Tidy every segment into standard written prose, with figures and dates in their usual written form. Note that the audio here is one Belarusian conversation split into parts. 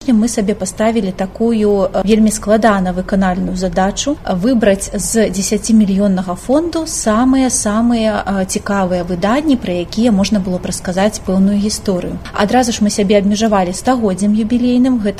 мы сабе паставілі такую вельмі складана выканальную задачу выбраць з 10-мільённага фонду самыя цікавыя выданні, пра якія можна было б расказаць пэўную гісторыю. Адразу ж мы сябе абмежавалі стагоддзям юбілейным, гэта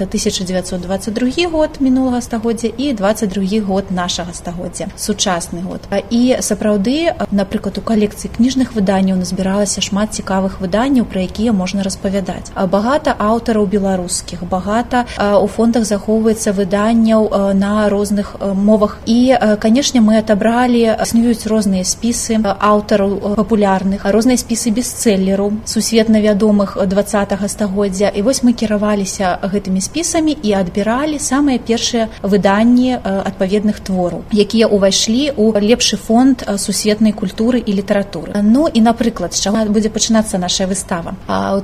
1922 год мінулага стагоддзя і 22 год нашага стагоддзя, сучасны год. І сапраўды, напрыклад, у калекцыі кніжных выданняў назбіралася шмат цікавых выданняў, пра якія можна распавядаць. Багата аўтараў беларускіх, багата у фондах захоўваецца выданняў на розных мовах. І, канешне, мы адабралі, існуюць розныя спісы аўтараў папулярных, розныя спісы бестселлераў, сусветна вядомых 20-го стагоддзя. І вось мы кіраваліся гэтымі спісамі і адбіралі самыя першыя выданні адпаведных твораў, якія ўвайшлі ў лепшы фонд сусветнай культуры і літаратуры. Ну і, напрыклад, з чаго будзе пачынацца наша выстава. У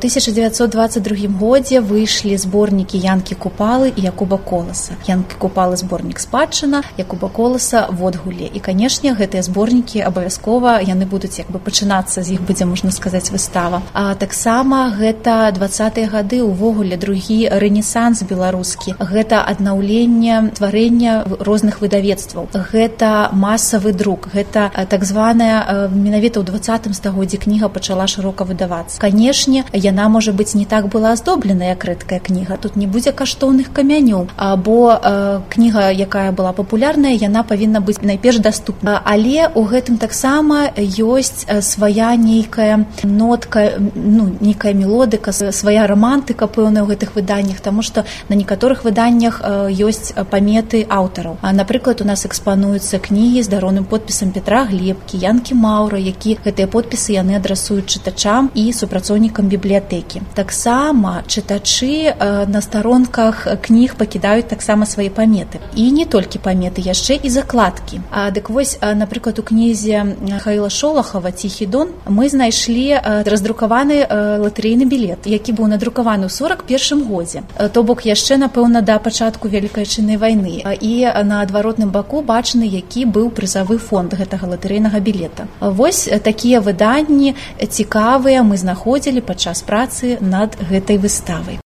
1922 годзе выйшлі зборнікі Янкі Купалы і Якуба Коласа. Янкі Купалы зборнік «Спадчына», Якуба Коласа «Водгулле». І, канешне, гэтыя зборнікі абавязкова яны будуць як бы пачынацца, з іх будзе, можна сказаць, выстава. А таксама гэта 20-е гады увогуле другі рэнесанс беларускі. Гэта аднаўленне тварэння розных выдавецтваў. Гэта масавы друк. Гэта так званая, менавіта ў 20-м стагоддзі кніга пачала шырока выдавацца. Канешне, яна, можа быць, не так была аздоблена, як рэдкая кніга. Тут не будзе каштоўных камянёў, бо кніга, якая была папулярная, яна павінна быць найперш даступна. Але ў гэтым таксама ёсць свая нейкая нотка, нейкая мелодыка, свая романтыка пэўная ў гэтых выданнях, таму што на некаторых выданнях ёсць паметы аўтараў. Напрыклад, у нас экспануюцца кнігі з дароўным подпісам Петра Глебкі, Янкі Маўра, які гэтыя подпісы яны адрасуюць чытачам і супрацоўнікам бібліятэкі. Таксама чытачы на старонках кніг пакідаюць таксама свае паметы. І не толькі паметы, яшчэ і закладкі. Дык вось, напрыклад, у кнізе Михаіла Шолахава «Ціхі Дон» мы знайшлі раздрукаваны латарэйны білет, які быў надрукаваны ў 41 годзе. То бок яшчэ, напэўна, да пачатку Вялікай Адчыннай вайны. І на адваротным баку бачны, які быў прызавы фонд гэтага латарэйнага білета. Вось такія выданні цікавыя мы знаходзілі падчас працы над гэтай выставай.